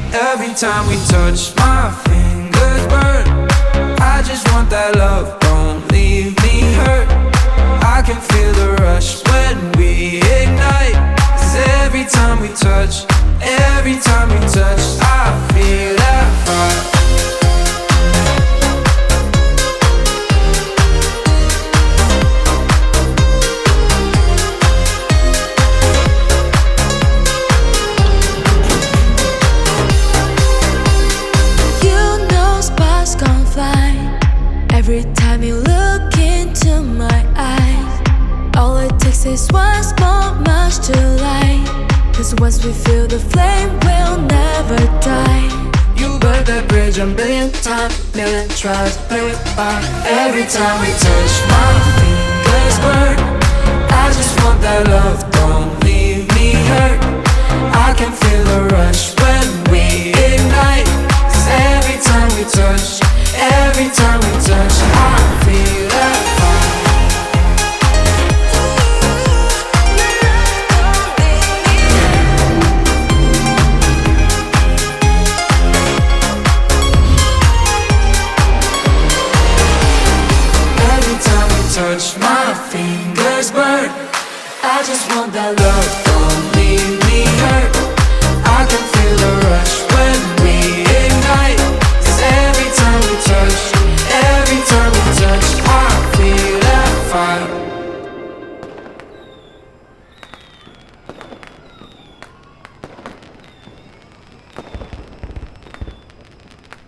Every time we touch, my fingers burn. I just want that love, don't leave me hurt. I can feel the rush when we ignite. 'Cause every time we touch, every time we touch, I feel that fire. Every time you look into my eyes, all it takes is one small match to light. 'Cause once we feel the flame, we'll never die. You burn that bridge a million times, million tries, play with fire. Every time we touch, my fingers burn. I just want that love, don't leave me hurt. I can feel the rush when we ignite. 'Cause every time we touch, every time we touch, I feel that fire. Every time we touch, my fingers burn. I just want that love, don't leave me hurt. I can feel the rush